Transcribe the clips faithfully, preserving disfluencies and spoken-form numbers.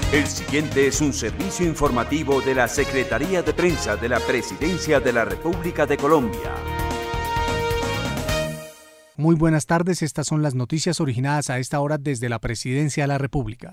El siguiente es un servicio informativo de la Secretaría de Prensa de la Presidencia de la República de Colombia. Muy buenas tardes, estas son las noticias originadas a esta hora desde la Presidencia de la República.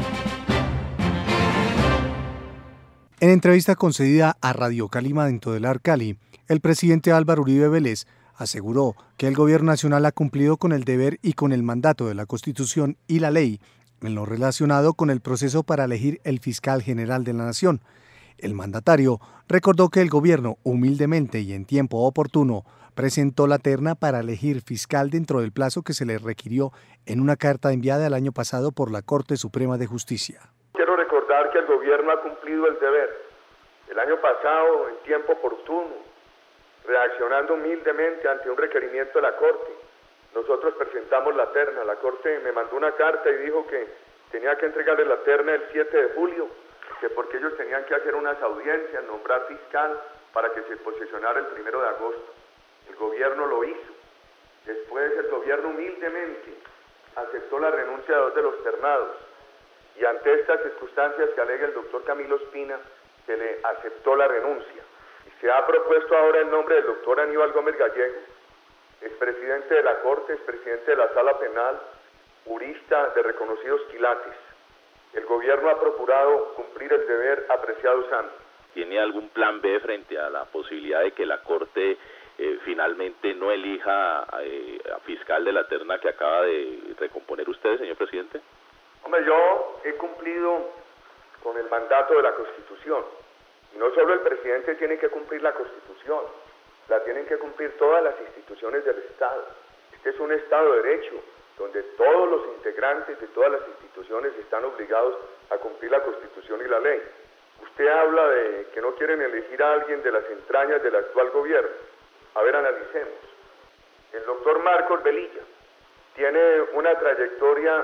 En entrevista concedida a Radio Calima de Todelar, Cali, el presidente Álvaro Uribe Vélez aseguró que el Gobierno Nacional ha cumplido con el deber y con el mandato de la Constitución y la ley en lo relacionado con el proceso para elegir el fiscal general de la Nación. El mandatario recordó que el gobierno, humildemente y en tiempo oportuno, presentó la terna para elegir fiscal dentro del plazo que se le requirió en una carta enviada el año pasado por la Corte Suprema de Justicia. Quiero recordar que el gobierno ha cumplido el deber. El año pasado, en tiempo oportuno, reaccionando humildemente ante un requerimiento de la Corte, nosotros presentamos la terna. La Corte me mandó una carta y dijo que tenía que entregarle la terna el siete de julio, que porque ellos tenían que hacer unas audiencias, nombrar fiscal para que se posesionara el primero de agosto. El gobierno lo hizo. Después el gobierno humildemente aceptó la renuncia de dos de los ternados y ante estas circunstancias que alega el doctor Camilo Espina, se le aceptó la renuncia. Y se ha propuesto ahora el nombre del doctor Aníbal Gómez Gallego, expresidente de la Corte, expresidente de la Sala Penal, jurista de reconocidos quilates. El gobierno ha procurado cumplir el deber, apreciado Santos. ¿Tiene algún plan B frente a la posibilidad de que la Corte eh, finalmente no elija eh, a fiscal de la terna que acaba de recomponer usted, señor presidente? Hombre, yo he cumplido con el mandato de la Constitución. Y no solo el presidente tiene que cumplir la Constitución, la tienen que cumplir todas las instituciones del Estado. Este es un Estado de Derecho, donde todos los integrantes de todas las instituciones están obligados a cumplir la Constitución y la ley. Usted habla de que no quieren elegir a alguien de las entrañas del actual gobierno. A ver, analicemos. El doctor Marcos Velilla tiene una trayectoria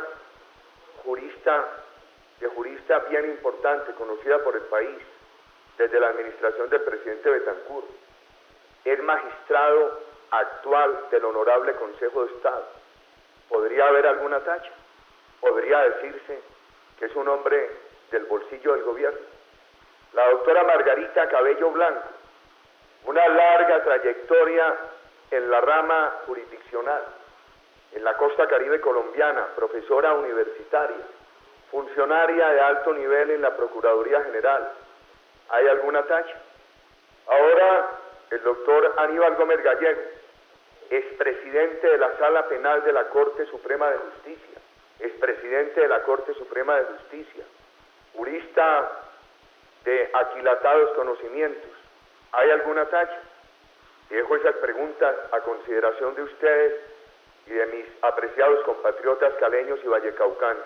jurista, de jurista bien importante, conocida por el país, desde la administración del presidente Betancur. Es magistrado actual del Honorable Consejo de Estado. ¿Podría haber alguna tacha? ¿Podría decirse que es un hombre del bolsillo del gobierno? La doctora Margarita Cabello Blanco, una larga trayectoria en la rama jurisdiccional, en la costa caribe colombiana, profesora universitaria, funcionaria de alto nivel en la Procuraduría General. ¿Hay alguna tacha? Ahora, el doctor Aníbal Gómez Gallego, expresidente de la Sala Penal de la Corte Suprema de Justicia, expresidente de la Corte Suprema de Justicia, jurista de aquilatados conocimientos. ¿Hay alguna tacha? Dejo esas preguntas a consideración de ustedes y de mis apreciados compatriotas caleños y vallecaucanos.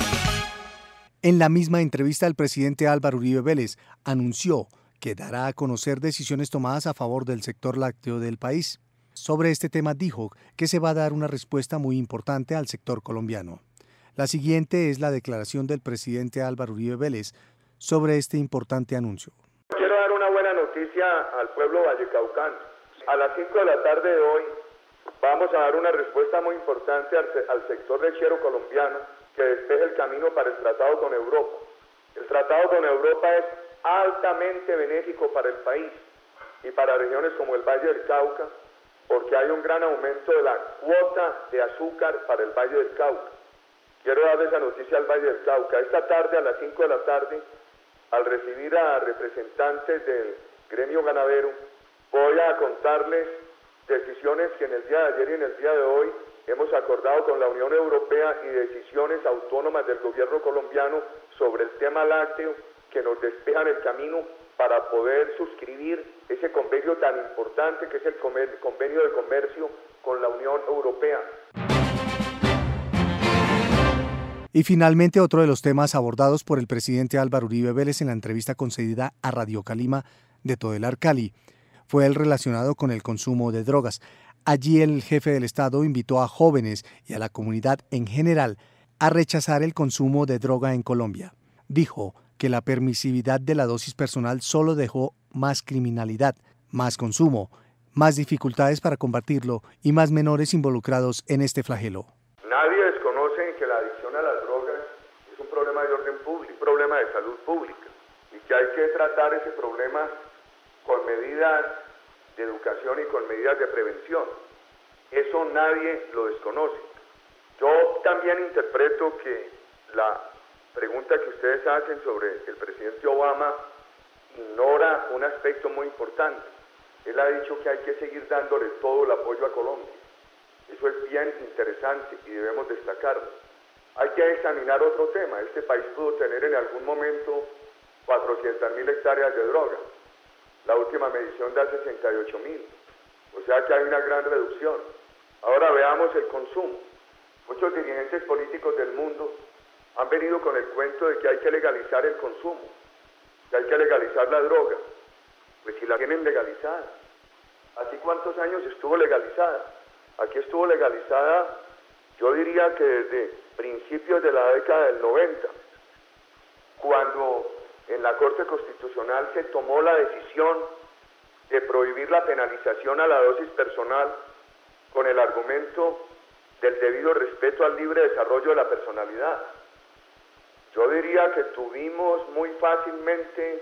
En la misma entrevista, el presidente Álvaro Uribe Vélez anunció que dará a conocer decisiones tomadas a favor del sector lácteo del país. Sobre este tema dijo que se va a dar una respuesta muy importante al sector colombiano. La siguiente es la declaración del presidente Álvaro Uribe Vélez sobre este importante anuncio. Quiero dar una buena noticia al pueblo vallecaucano. A las cinco de la tarde de hoy vamos a dar una respuesta muy importante al, al sector lechero colombiano que despeje el camino para el tratado con Europa. El tratado con Europa es altamente benéfico para el país y para regiones como el Valle del Cauca, porque hay un gran aumento de la cuota de azúcar para el Valle del Cauca. Quiero darle esa noticia al Valle del Cauca. Esta tarde, a las cinco de la tarde, al recibir a representantes del gremio ganadero, voy a contarles decisiones que en el día de ayer y en el día de hoy hemos acordado con la Unión Europea y decisiones autónomas del gobierno colombiano sobre el tema lácteo que nos despejan el camino para poder suscribir ese convenio tan importante que es el convenio de comercio con la Unión Europea. Y finalmente, otro de los temas abordados por el presidente Álvaro Uribe Vélez en la entrevista concedida a Radio Calima de Todelar, Cali, fue el relacionado con el consumo de drogas. Allí el jefe del Estado invitó a jóvenes y a la comunidad en general a rechazar el consumo de droga en Colombia. Dijo que la permisividad de la dosis personal solo dejó más criminalidad, más consumo, más dificultades para combatirlo y más menores involucrados en este flagelo. Nadie desconoce que la adicción a las drogas es un problema de orden público, un problema de salud pública, y que hay que tratar ese problema con medidas de educación y con medidas de prevención. Eso nadie lo desconoce. Yo también interpreto que la pregunta que ustedes hacen sobre el presidente Obama ignora un aspecto muy importante. Él ha dicho que hay que seguir dándole todo el apoyo a Colombia. Eso es bien interesante y debemos destacarlo. Hay que examinar otro tema. Este país pudo tener en algún momento cuatrocientas mil hectáreas de droga. La última medición da sesenta y ocho mil. O sea que hay una gran reducción. Ahora veamos el consumo. Muchos dirigentes políticos del mundo han venido con el cuento de que hay que legalizar el consumo, que hay que legalizar la droga. Pues si la tienen legalizada. ¿Hace cuántos años estuvo legalizada? Aquí estuvo legalizada, yo diría que desde principios de la década del noventa, cuando en la Corte Constitucional se tomó la decisión de prohibir la penalización a la dosis personal con el argumento del debido respeto al libre desarrollo de la personalidad. Yo diría que tuvimos muy fácilmente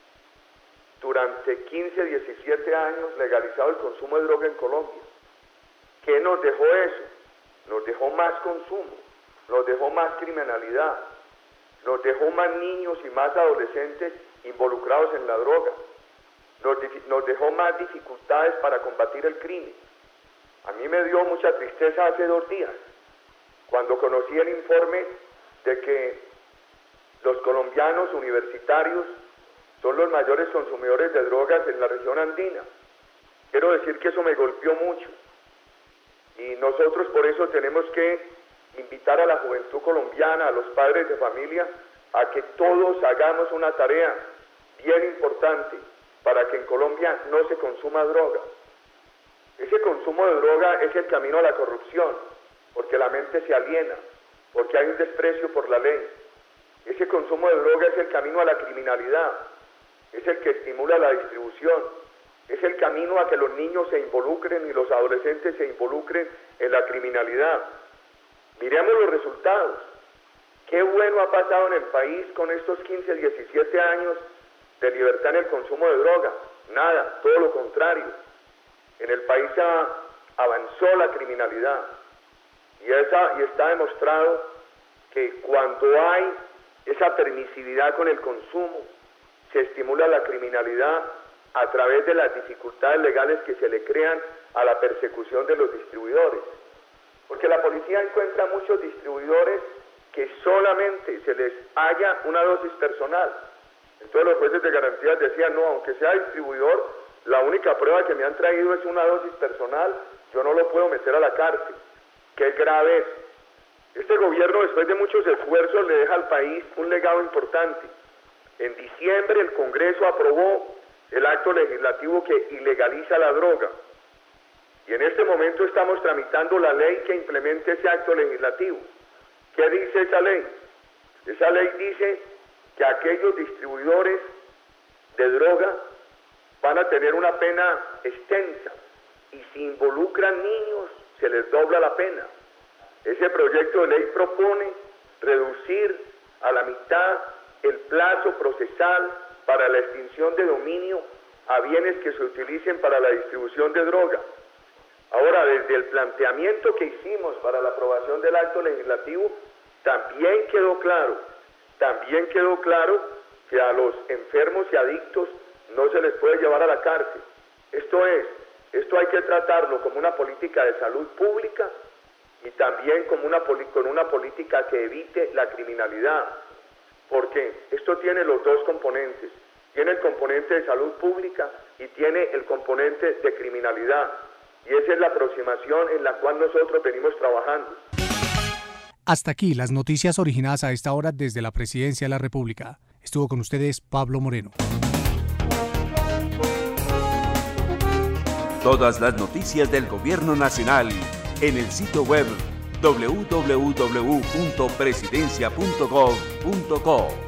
durante quince, diecisiete años legalizado el consumo de droga en Colombia. ¿Qué nos dejó eso? Nos dejó más consumo, nos dejó más criminalidad, nos dejó más niños y más adolescentes involucrados en la droga, nos, nos dejó más dificultades para combatir el crimen. A mí me dio mucha tristeza hace dos días, cuando conocí el informe de que los colombianos universitarios son los mayores consumidores de drogas en la región andina. Quiero decir que eso me golpeó mucho. Y nosotros por eso tenemos que invitar a la juventud colombiana, a los padres de familia, a que todos hagamos una tarea bien importante para que en Colombia no se consuma droga. Ese consumo de droga es el camino a la corrupción, porque la mente se aliena, porque hay un desprecio por la ley. Ese consumo de droga es el camino a la criminalidad, es el que estimula la distribución, es el camino a que los niños se involucren y los adolescentes se involucren en la criminalidad. Miremos los resultados. Qué bueno ha pasado en el país con estos quince, diecisiete años de libertad en el consumo de droga. Nada, todo lo contrario. En el país avanzó la criminalidad y, esa, y está demostrado que cuando hay esa permisividad con el consumo, se estimula la criminalidad a través de las dificultades legales que se le crean a la persecución de los distribuidores. Porque la policía encuentra muchos distribuidores que solamente se les halla una dosis personal. Entonces los jueces de garantías decían, no, aunque sea distribuidor, la única prueba que me han traído es una dosis personal, yo no lo puedo meter a la cárcel. Qué grave es. Este gobierno, después de muchos esfuerzos, le deja al país un legado importante. En diciembre el Congreso aprobó el acto legislativo que ilegaliza la droga. Y en este momento estamos tramitando la ley que implemente ese acto legislativo. ¿Qué dice esa ley? Esa ley dice que aquellos distribuidores de droga van a tener una pena extensa y si involucran niños se les dobla la pena. Ese proyecto de ley propone reducir a la mitad el plazo procesal para la extinción de dominio a bienes que se utilicen para la distribución de droga. Ahora, desde el planteamiento que hicimos para la aprobación del acto legislativo, también quedó claro, también quedó claro que a los enfermos y adictos no se les puede llevar a la cárcel. Esto es, esto hay que tratarlo como una política de salud pública y también como una, con una política que evite la criminalidad, porque esto tiene los dos componentes, tiene el componente de salud pública y tiene el componente de criminalidad, y esa es la aproximación en la cual nosotros venimos trabajando. Hasta aquí las noticias originadas a esta hora desde la Presidencia de la República. Estuvo con ustedes Pablo Moreno. Todas las noticias del Gobierno Nacional en el sitio web doble u doble u doble u punto presidencia punto gov punto co.